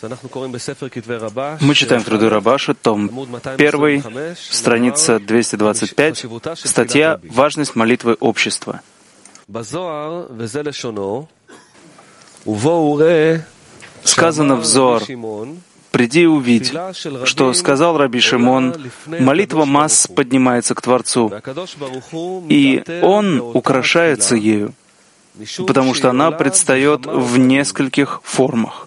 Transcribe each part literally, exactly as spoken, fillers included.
Мы читаем труды Рабаша, том первый, страница двести двадцать пять, статья «Важность молитвы общества». Сказано в Зоар: «Приди и увидь, что сказал Раби Шимон, молитва масс поднимается к Творцу, и Он украшается ею, потому что она предстает в нескольких формах.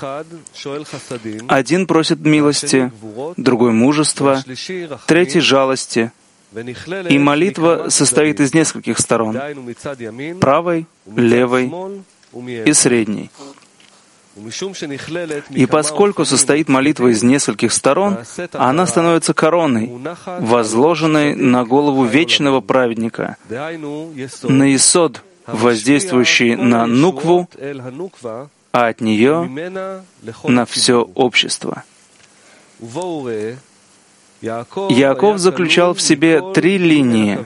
Один просит милости, другой — мужества, третий — жалости, и молитва состоит из нескольких сторон — правой, левой и средней. И поскольку состоит молитва из нескольких сторон, она становится короной, возложенной на голову вечного праведника, на есод, воздействующий на нукву, а от нее на все общество». Яаков заключал в себе три линии,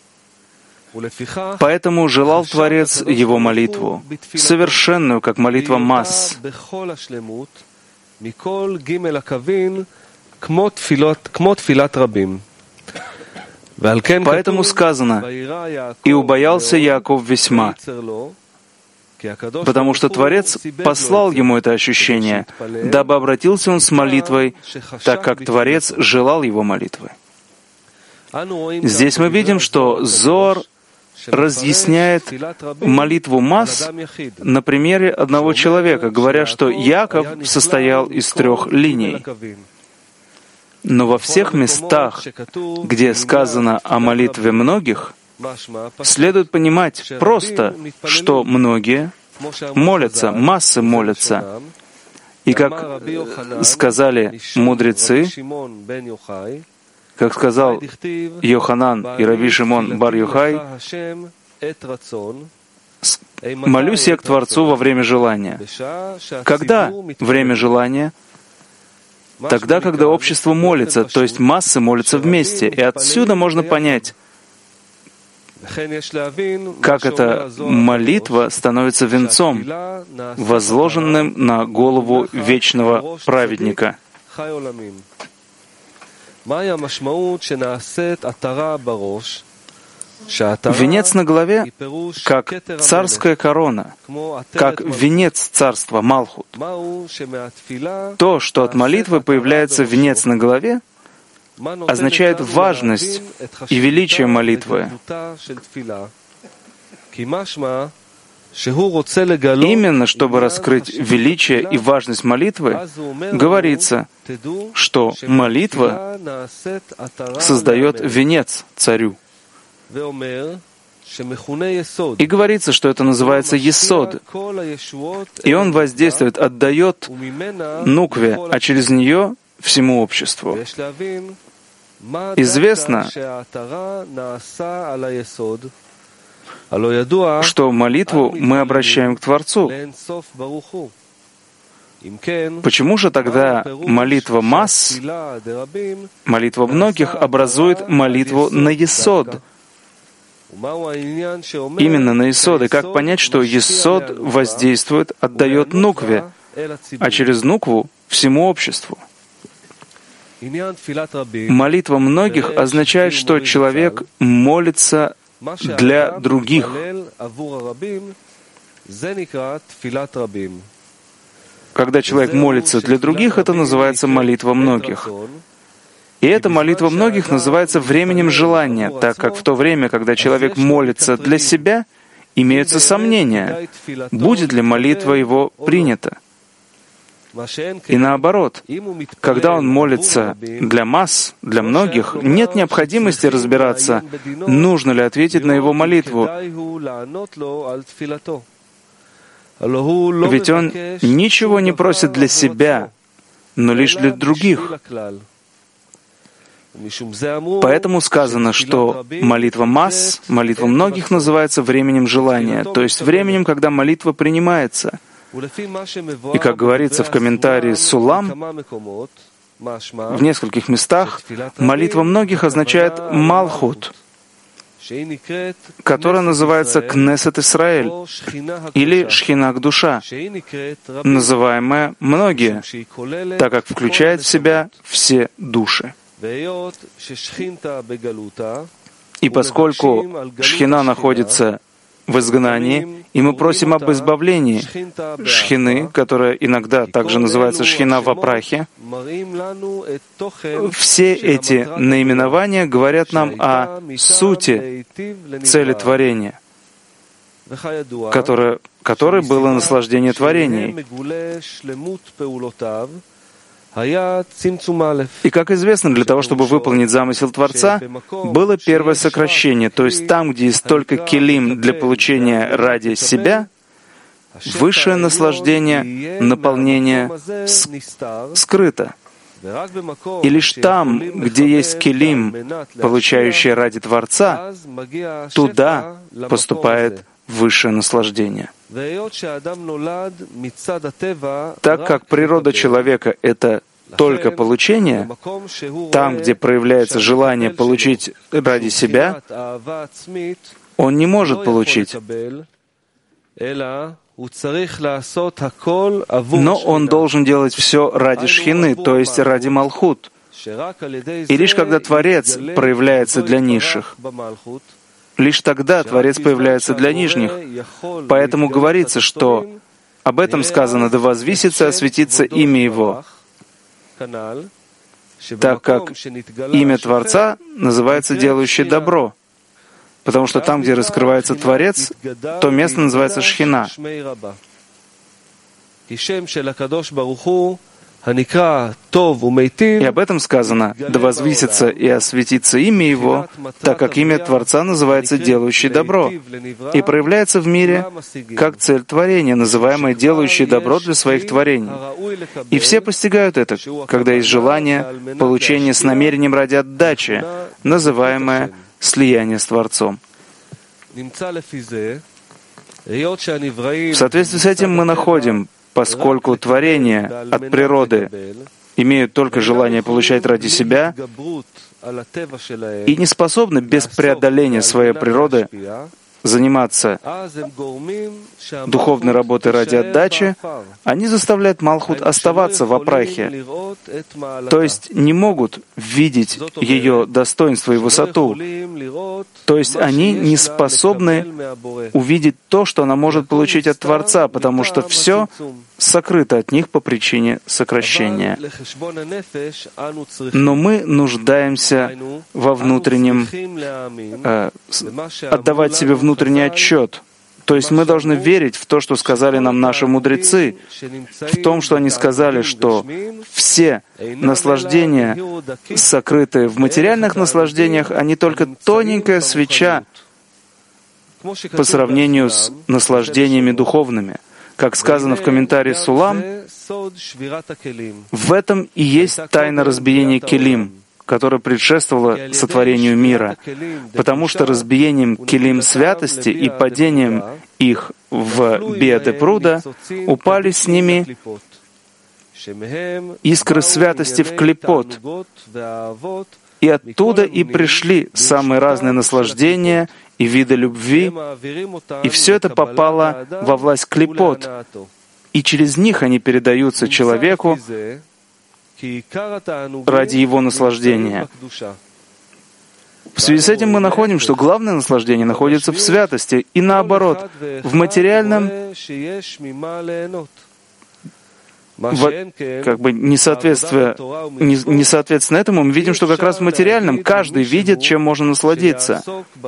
поэтому желал Творец его молитву, совершенную, как молитва масс. Поэтому сказано: «И убоялся Яаков весьма», потому что Творец послал ему это ощущение, дабы обратился он с молитвой, так как Творец желал его молитвы. Здесь мы видим, что Зоар разъясняет молитву масс на примере одного человека, говоря, что Яаков состоял из трех линий. Но во всех местах, где сказано о молитве многих, следует понимать просто, что многие молятся, массы молятся. И как сказали мудрецы, как сказал Йоханан и Раби Шимон бар Йохай: «Молюсь я к Творцу во время желания». Когда время желания? Тогда, когда общество молится, то есть массы молятся вместе. И отсюда можно понять, как эта молитва становится венцом, возложенным на голову вечного праведника. Венец на голове, как царская корона, как венец царства Малхут. То, что от молитвы появляется венец на голове, означает важность и величие молитвы. Именно чтобы раскрыть величие и важность молитвы, говорится, что молитва создает венец царю. И говорится, что это называется есод, и он воздействует, отдает нукве, а через нее всему обществу. Известно, что молитву мы обращаем к Творцу. Почему же тогда молитва масс, молитва многих, образует молитву на есод? Именно на есод. И как понять, что есод воздействует, отдает нукве, а через нукву всему обществу? Молитва многих означает, что человек молится для других. Когда человек молится для других, это называется молитва многих. И эта молитва многих называется временем желания, так как в то время, когда человек молится для себя, имеются сомнения, будет ли молитва его принята. И наоборот, когда он молится для масс, для многих, нет необходимости разбираться, нужно ли ответить на его молитву. Ведь он ничего не просит для себя, но лишь для других. Поэтому сказано, что молитва масс, молитва многих называется временем желания, то есть временем, когда молитва принимается. И, как говорится в комментарии Сулам, в нескольких местах молитва многих означает «малхут», которая называется Кнесет Исраэль или Шхинах Душа, называемая многие, так как включает в себя все души. И поскольку Шхина находится в изгнании, и мы просим об избавлении Шхины, которая иногда также называется Шхина в прахе, все эти наименования говорят нам о сути цели творения, которое, которое было наслаждение творений. И, как известно, для того, чтобы выполнить замысел Творца, было первое сокращение, то есть там, где есть только келим для получения ради себя, высшее наслаждение, наполнение скрыто. И лишь там, где есть келим, получающий ради Творца, туда поступает высшее наслаждение. Так как природа человека — это только получение, там, где проявляется желание получить ради себя, он не может получить. Но он должен делать все ради Шхины, то есть ради Малхут. И лишь когда Творец проявляется для низших, лишь тогда Творец появляется для нижних. Поэтому говорится, что об этом сказано: «Да возвысится и осветится имя Его», так как имя Творца называется «делающий добро», потому что там, где раскрывается Творец, то место называется Шхина. И об этом сказано: «Да возвысится и осветится имя Его», так как имя Творца называется «делающий добро» и проявляется в мире как цель творения, называемая «делающий добро для своих творений». И все постигают это, когда есть желание получения с намерением ради отдачи, называемое слияние с Творцом. В соответствии с этим мы находим, поскольку творения от природы имеют только желание получать ради себя и не способны без преодоления своей природы заниматься духовной работой ради отдачи, они заставляют Малхут оставаться в апрахе, то есть не могут видеть ее достоинство и высоту, то есть они не способны увидеть то, что она может получить от Творца, потому что все сокрыто от них по причине сокращения. Но мы нуждаемся во внутреннем, э, отдавать себе внутренний отчет. То есть мы должны верить в то, что сказали нам наши мудрецы, в том, что они сказали, что все наслаждения, сокрытые в материальных наслаждениях, они только тоненькая свеча по сравнению с наслаждениями духовными. Как сказано в комментарии Сулам, в этом и есть тайна разбиения келим, которое предшествовало сотворению мира, потому что разбиением келим святости и падением их в биате пруда упали с ними искры святости в клипот, и оттуда и пришли самые разные наслаждения и виды любви, и все это попало во власть клипот, и через них они передаются человеку ради его наслаждения. В связи с этим мы находим, что главное наслаждение находится в святости, и наоборот, в материальном, в, как бы несоответствие, не, несоответственно этому, мы видим, что как раз в материальном каждый видит, чем можно насладиться.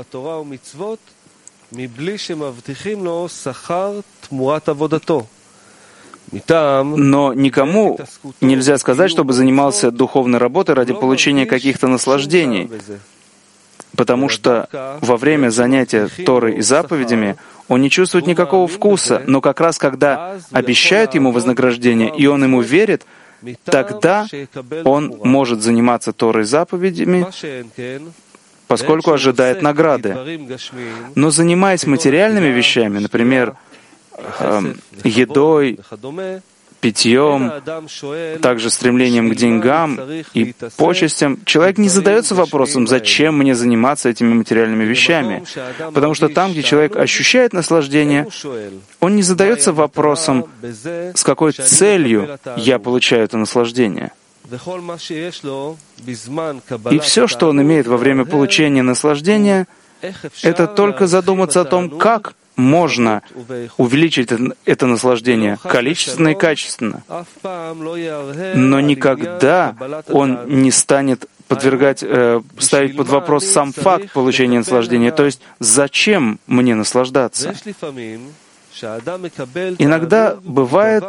Но никому нельзя сказать, чтобы занимался духовной работой ради получения каких-то наслаждений, потому что во время занятия Торой и заповедями он не чувствует никакого вкуса, но как раз когда обещают ему вознаграждение, и он ему верит, тогда он может заниматься Торой и заповедями, поскольку ожидает награды. Но занимаясь материальными вещами, например, едой питьем, также стремлением к деньгам и почестям, человек не задается вопросом, зачем мне заниматься этими материальными вещами. Потому что там, где человек ощущает наслаждение, он не задается вопросом, с какой целью я получаю это наслаждение. И все, что он имеет во время получения наслаждения, это только задуматься о том, как можно увеличить это наслаждение количественно и качественно. Но никогда он не станет подвергать, э, ставить под вопрос сам факт получения наслаждения, то есть зачем мне наслаждаться. Иногда бывает,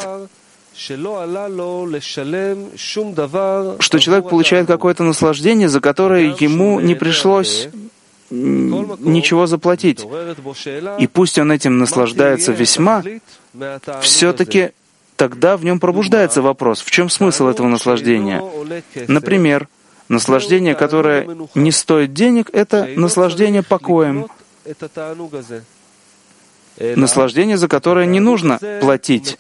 что человек получает какое-то наслаждение, за которое ему не пришлось ничего заплатить. И пусть он этим наслаждается весьма, все-таки тогда в нем пробуждается вопрос, в чем смысл этого наслаждения. Например, наслаждение, которое не стоит денег, это наслаждение покоем. Наслаждение, за которое не нужно платить.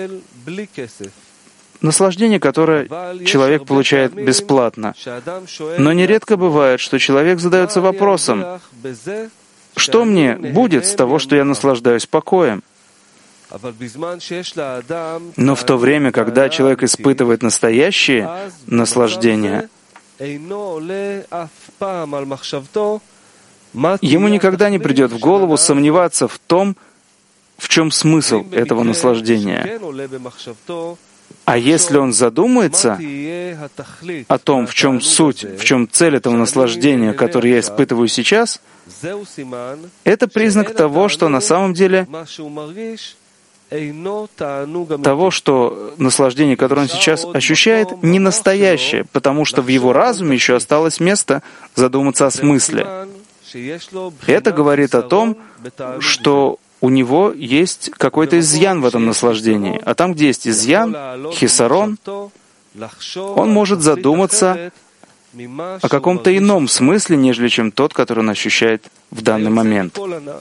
Наслаждение, которое человек получает бесплатно. Но нередко бывает, что человек задается вопросом, что мне будет с того, что я наслаждаюсь покоем? Но в то время, когда человек испытывает настоящее наслаждение, ему никогда не придет в голову сомневаться в том, в чем смысл этого наслаждения. А если он задумается о том, в чем суть, в чем цель этого наслаждения, которое я испытываю сейчас, это признак того, что на самом деле того, что наслаждение, которое он сейчас ощущает, не настоящее, потому что в его разуме еще осталось место задуматься о смысле. Это говорит о том, что у него есть какой-то изъян в этом наслаждении. А там, где есть изъян, хисарон, он может задуматься о каком-то ином смысле, нежели чем тот, который он ощущает в данный момент.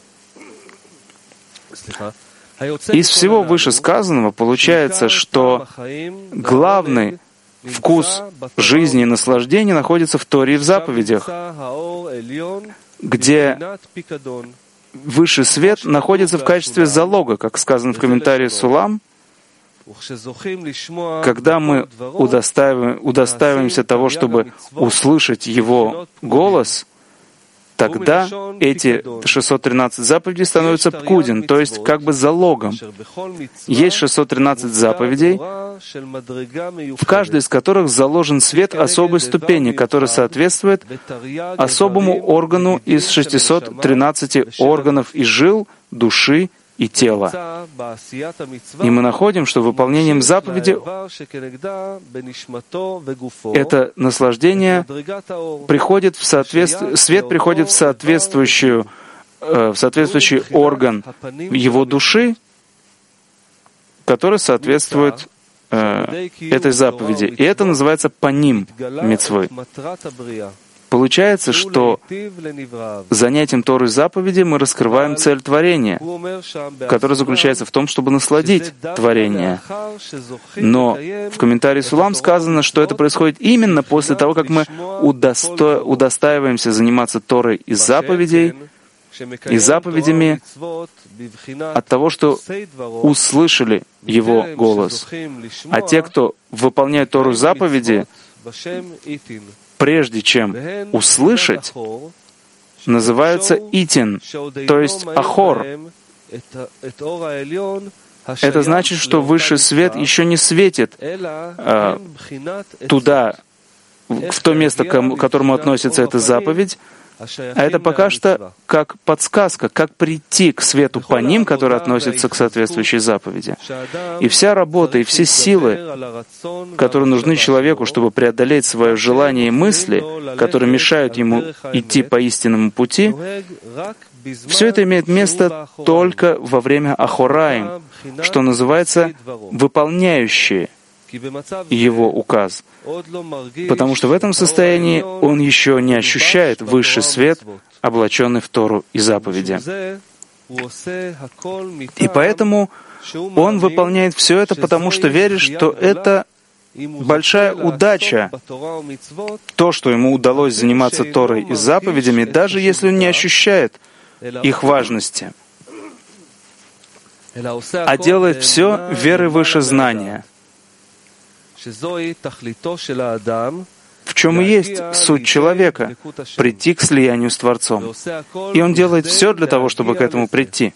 Из всего вышесказанного получается, что главный вкус жизни и наслаждения находится в Торе и в заповедях, где высший свет находится в качестве залога, как сказано в комментарии Сулам. Когда мы удостаиваем, удостаиваемся того, чтобы услышать Его голос, тогда эти шестьсот тринадцать заповедей становятся пкудин, то есть как бы залогом. Есть шестьсот тринадцать заповедей, в каждой из которых заложен свет особой ступени, который соответствует особому органу из шестисот тринадцати органов и жил, души и тела. И мы находим, что выполнением заповеди это наслаждение приходит в соответствие, свет приходит в соответствующую, в соответствующий орган его души, который соответствует э, этой заповеди. И это называется паним мицвы. Получается, что занятием Торы заповеди мы раскрываем цель творения, которая заключается в том, чтобы насладить творение. Но в комментарии Сулам сказано, что это происходит именно после того, как мы удосто... удостаиваемся заниматься Торой и заповедей, и заповедями от того, что услышали Его голос. А те, кто выполняет Тору заповеди, прежде чем услышать, называется итин, то есть ахор. Это значит, что высший свет еще не светит э, туда, в то место, к которому относится эта заповедь, а это пока что как подсказка, как прийти к свету по ним, который относится к соответствующей заповеди. И вся работа, и все силы, которые нужны человеку, чтобы преодолеть свое желание и мысли, которые мешают ему идти по истинному пути, все это имеет место только во время ахораим, что называется выполняющие его указ, потому что в этом состоянии он еще не ощущает высший свет, облаченный в Тору и заповеди. И поэтому Он выполняет все это, потому что верит, что это большая удача, то, что ему удалось заниматься Торой и заповедями, даже если он не ощущает их важности, а делает все верой выше знания. В чем и есть суть человека — прийти к слиянию с Творцом. И он делает все для того, чтобы к этому прийти.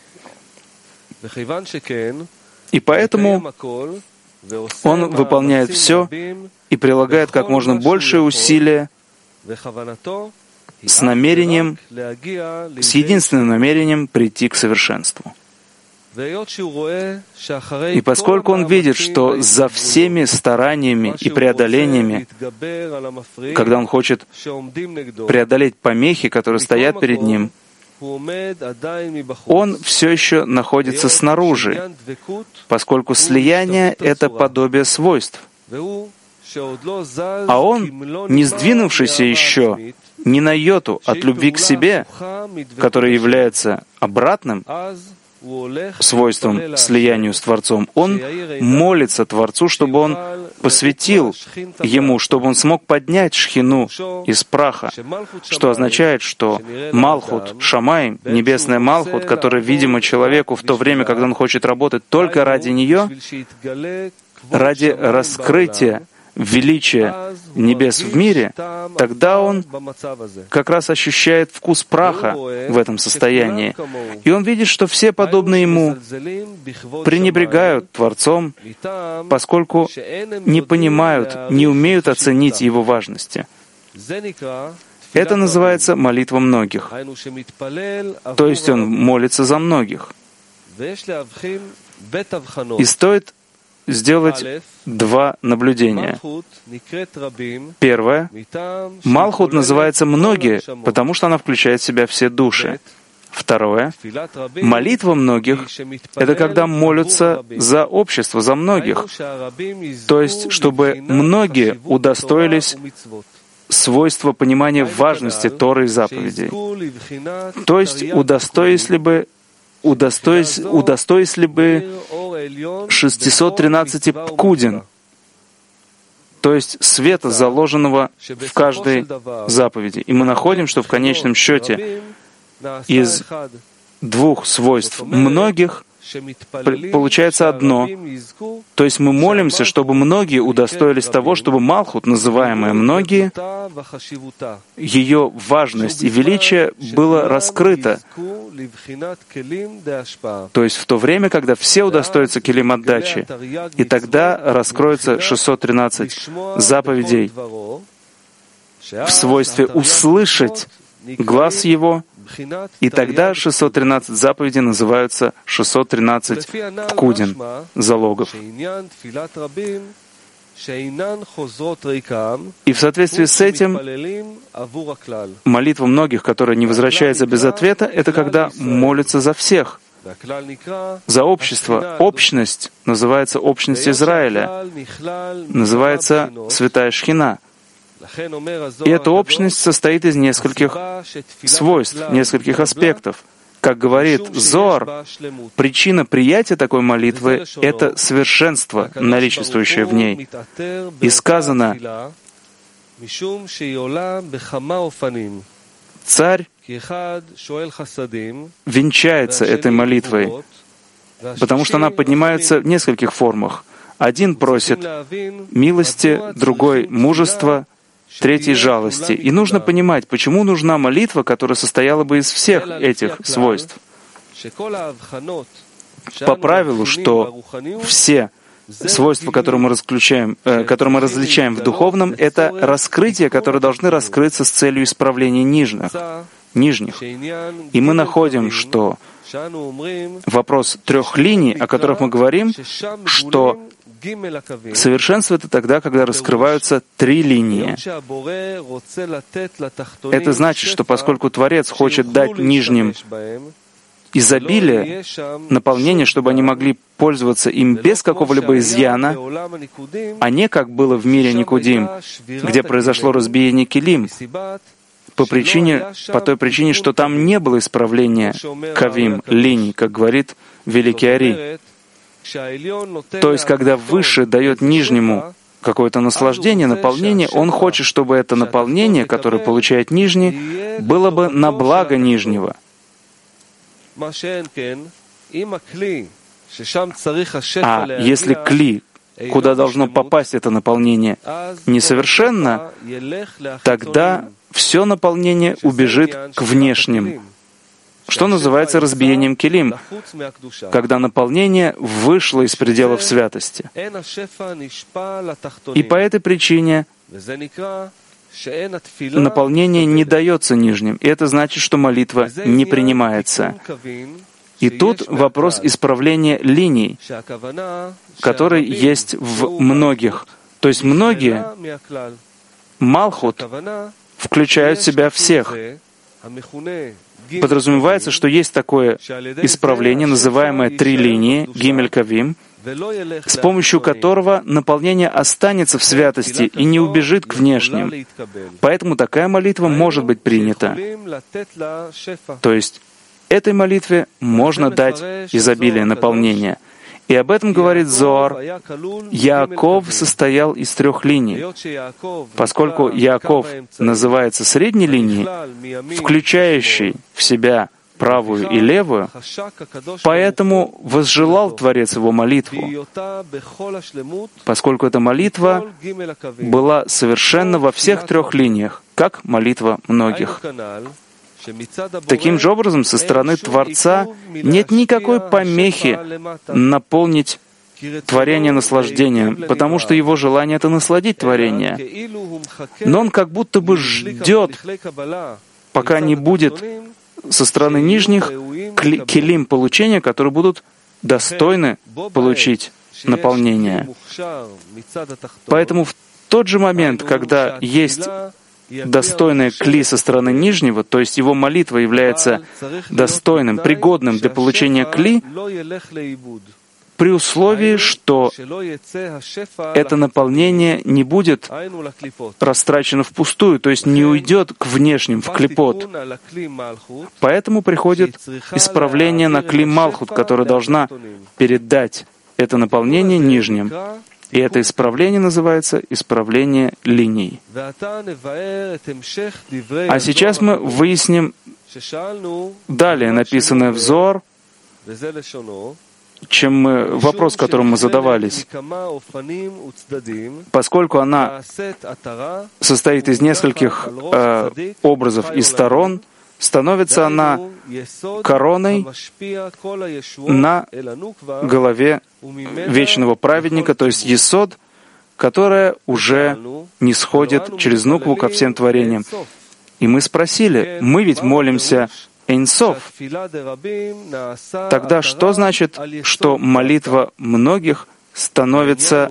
И поэтому он выполняет все и прилагает как можно большее усилие с намерением, с единственным намерением прийти к совершенству. И поскольку он видит, что за всеми стараниями и преодолениями, когда он хочет преодолеть помехи, которые стоят перед ним, он все еще находится снаружи, поскольку слияние — это подобие свойств. А он, не сдвинувшийся еще ни на йоту от любви к себе, которая является обратным свойством слиянию с Творцом, он молится Творцу, чтобы он посвятил ему, чтобы он смог поднять шхину из праха, что означает, что Малхут Шамаим, небесная Малхут, которая видима человеку в то время, когда он хочет работать только ради нее, ради раскрытия величия небес в мире, тогда он как раз ощущает вкус праха в этом состоянии. И он видит, что все подобные ему пренебрегают Творцом, поскольку не понимают, не умеют оценить его важности. Это называется молитва многих. То есть он молится за многих. И стоит сделать два наблюдения. Первое. Малхут называется «многие», потому что она включает в себя все души. Второе. Молитва многих — это когда молятся за общество, за многих. То есть, чтобы многие удостоились свойства понимания важности Торы и заповедей. То есть, удостоились ли бы Удостоились, удостоились ли бы шестисот тринадцати пкудин, то есть света, заложенного в каждой заповеди. И мы находим, что в конечном счете из двух свойств многих получается одно. То есть мы молимся, чтобы многие удостоились того, чтобы Малхут, называемая многие, ее важность и величие было раскрыто. То есть в то время, когда все удостоятся келим отдачи, и тогда раскроется шестьсот тринадцать заповедей в свойстве услышать глаз его, и тогда шестьсот тринадцать заповедей называются шестьсот тринадцать пкудин, залогов. И в соответствии с этим молитва многих, которая не возвращается без ответа, это когда молятся за всех, за общество. Общность называется общность Израиля, называется Святая Шхина. И эта общность состоит из нескольких свойств, нескольких аспектов. Как говорит Зоар, причина приятия такой молитвы — это совершенство, наличествующее в ней. И сказано, царь венчается этой молитвой, потому что она поднимается в нескольких формах. Один просит милости, другой — мужества, третий — жалости. И нужно понимать, почему нужна молитва, которая состояла бы из всех этих свойств. По правилу, что все свойства, которые мы, разключаем, э, которые мы различаем в духовном, это раскрытия, которые должны раскрыться с целью исправления нижних. нижних. И мы находим, что вопрос трех линий, о которых мы говорим, что совершенство — это тогда, когда раскрываются три линии. Это значит, что поскольку Творец хочет дать нижним изобилие, наполнение, чтобы они могли пользоваться им без какого-либо изъяна, а не как было в мире Никудим, где произошло разбиение килим, по причине, по той причине, что там не было исправления кавим, линий, как говорит великий Ари. То есть, когда Высший дает нижнему какое-то наслаждение, наполнение, он хочет, чтобы это наполнение, которое получает Нижний, было бы на благо Нижнего. А если кли, куда должно попасть это наполнение, несовершенно, тогда все наполнение убежит к внешним, что называется разбиением келим, когда наполнение вышло из пределов святости. И по этой причине наполнение не дается нижним, и это значит, что молитва не принимается. И тут вопрос исправления линий, который есть в многих. То есть многие, Малхут, включают в себя всех. Подразумевается, что есть такое исправление, называемое три линии, Гимель Кавим, с помощью которого наполнение останется в святости и не убежит к внешним. Поэтому такая молитва может быть принята. То есть этой молитве можно дать изобилие наполнения. И об этом говорит Зоар. Яаков состоял из трех линий. Поскольку Яаков называется средней линией, включающей в себя правую и левую, поэтому возжелал Творец его молитву, поскольку эта молитва была совершенна во всех трех линиях, как молитва многих. Таким же образом, со стороны Творца нет никакой помехи наполнить творение наслаждением, потому что его желание — это насладить творение. Но он как будто бы ждет, пока не будет со стороны нижних келим получения, которые будут достойны получить наполнение. Поэтому в тот же момент, когда есть достойное кли со стороны нижнего, то есть его молитва является достойным, пригодным для получения кли, при условии, что это наполнение не будет растрачено впустую, то есть не уйдет к внешним, в клипот. Поэтому приходит исправление на кли Малхут, которая должна передать это наполнение нижним. И это исправление называется исправление линий. А сейчас мы выясним далее написанное в Зоар, чем мы, вопрос, которым мы задавались. Поскольку она состоит из нескольких э, образов и сторон, становится она короной на голове вечного праведника, то есть Есод, которая уже нисходит через нукву ко всем творениям. И мы спросили, мы ведь молимся Эйн Соф. Тогда что значит, что молитва многих становится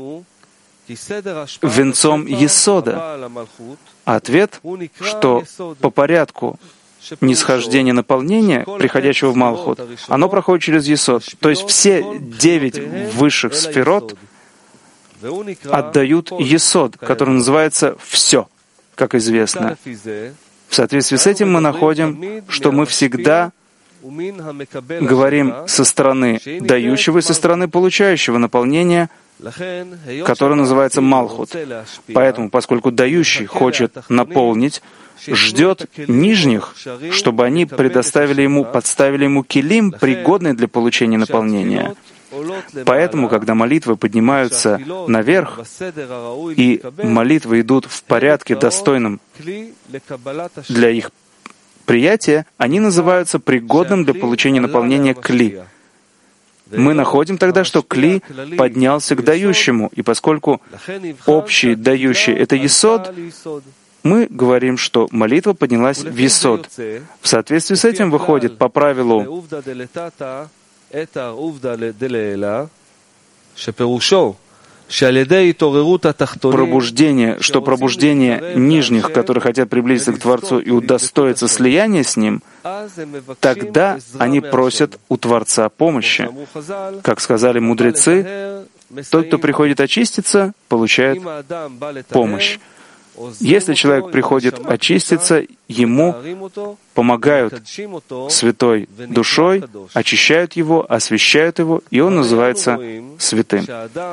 венцом Есода? Ответ, что по порядку нисхождения наполнения, приходящего в Малхут, оно проходит через Есод. То есть все девять высших сферот отдают Есод, который называется «все», как известно. В соответствии с этим мы находим, что мы всегда говорим со стороны дающего и со стороны получающего наполнения, которое называется Малхут. Поэтому, поскольку дающий хочет наполнить, ждет нижних, чтобы они предоставили ему, подставили ему келим, пригодный для получения наполнения. Поэтому, когда молитвы поднимаются наверх, и молитвы идут в порядке достойном для их приятия, они называются пригодным для получения наполнения кли. Мы находим тогда, что кли поднялся к дающему, и поскольку общий дающий — это Есод, мы говорим, что молитва поднялась в Есод. В соответствии с этим выходит по правилу пробуждение, что пробуждение нижних, которые хотят приблизиться к Творцу и удостоиться слияния с Ним, тогда они просят у Творца помощи. Как сказали мудрецы, тот, кто приходит очиститься, получает помощь. Если человек приходит очиститься, ему помогают святой душой, очищают его, освящают его, и он называется святым.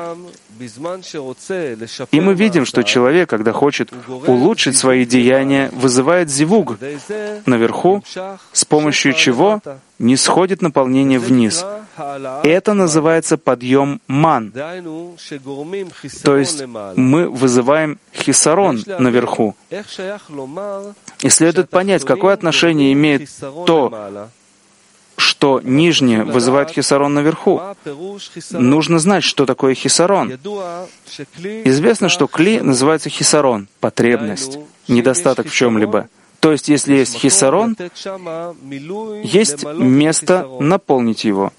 И мы видим, что человек, когда хочет улучшить свои деяния, вызывает зивуг наверху, с помощью чего не сходит наполнение вниз. Это называется подъем ман. То есть мы вызываем хисарон наверху. И следует понять, какое отношение имеет то, что нижнее вызывает хисарон наверху. Нужно знать, что такое хисарон. Известно, что кли называется хисарон, потребность, недостаток в чем-либо. То есть, если есть хисарон, есть место наполнить его.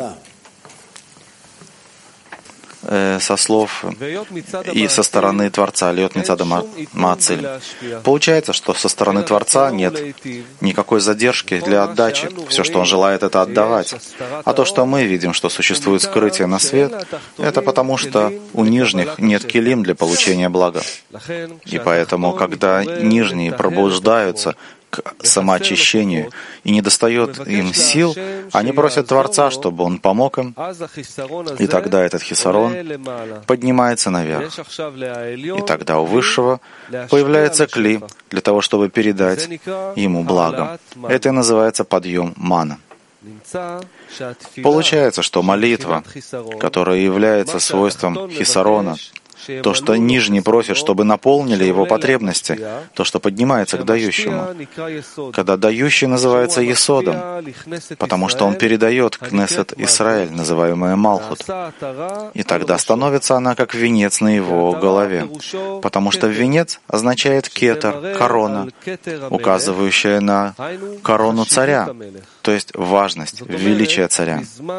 Со слов и со стороны Творца, Льот Мицада Маациль. Получается, что со стороны Творца нет никакой задержки для отдачи. Все, что Он желает, это отдавать. А то, что мы видим, что существует скрытие на свет, это потому, что у нижних нет килим для получения блага. И поэтому, когда нижние пробуждаются к самоочищению и недостает им сил, они просят Творца, чтобы Он помог им, и тогда этот хисарон поднимается наверх. И тогда у Высшего появляется кли для того, чтобы передать ему благо. Это и называется подъем мана. Получается, что молитва, которая является свойством хисарона, то, что нижний просит, чтобы наполнили его потребности, то, что поднимается к дающему. Когда дающий называется Есодом, потому что он передает Кнесет Исраэль, называемая Малхут. И тогда становится она как венец на его голове, потому что венец означает кетер, корона, указывающая на корону царя, то есть важность, величие царя.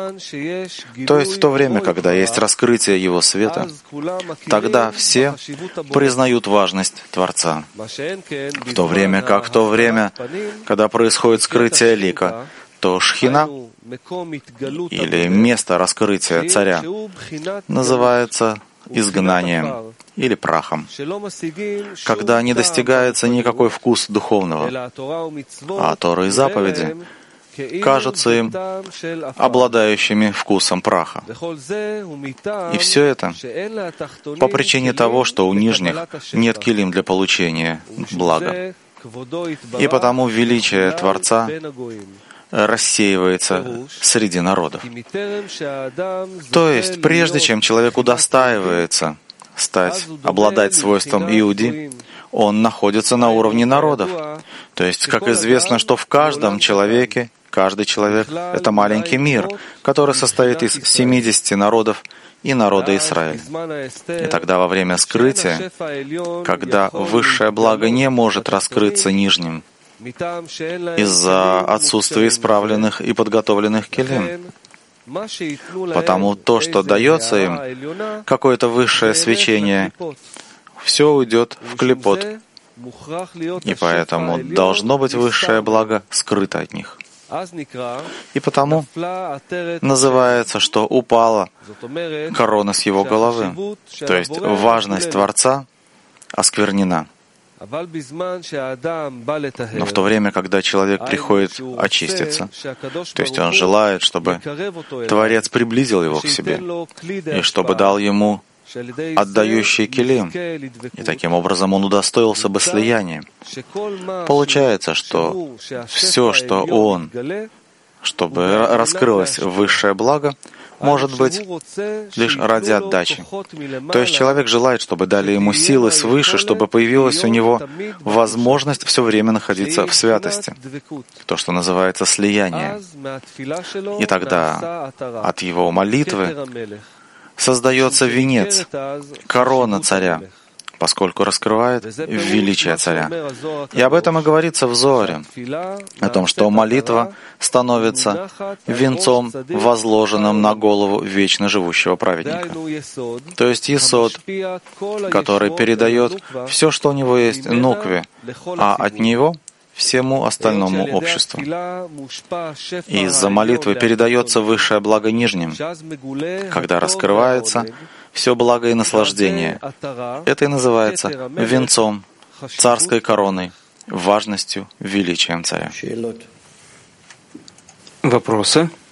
То есть в то время, когда есть раскрытие его света, тогда все признают важность Творца. В то время как в то время, когда происходит скрытие лика, то шхина, или место раскрытия царя, называется изгнанием или прахом, когда не достигается никакой вкус духовного, а Тора и заповеди кажутся им обладающими вкусом праха. И все это по причине того, что у нижних нет килим для получения блага. И потому величие Творца рассеивается среди народов. То есть, прежде чем человек удостаивается стать, обладать свойством Иуди, он находится на уровне народов. То есть, как известно, что в каждом человеке, каждый человек — это маленький мир, который состоит из семидесяти народов и народа Израиля. И тогда во время скрытия, когда высшее благо не может раскрыться нижним из-за отсутствия исправленных и подготовленных келим, потому то, что дается им, какое-то высшее свечение, все уйдет в клипот, и поэтому должно быть высшее благо скрыто от них. И потому называется, что упала корона с его головы, то есть важность Творца осквернена. Но в то время, когда человек приходит очиститься, то есть он желает, чтобы Творец приблизил его к себе, и чтобы дал ему отдающий килим, и таким образом он удостоился бы слияния. Получается, что все, что он, чтобы раскрылось высшее благо, может быть лишь ради отдачи. То есть человек желает, чтобы дали ему силы свыше, чтобы появилась у него возможность все время находиться в святости, то, что называется слияние. И тогда от его молитвы создается венец, корона царя, поскольку раскрывает величие царя. И об этом и говорится в Зоаре, о том, что молитва становится венцом, возложенным на голову вечно живущего праведника. То есть Есод, который передает все, что у него есть, нукве, а от него всему остальному обществу. И из-за молитвы передается высшее благо нижним, когда раскрывается все благо и наслаждение. Это и называется венцом царской короной, важностью, величием царя. Вопросы?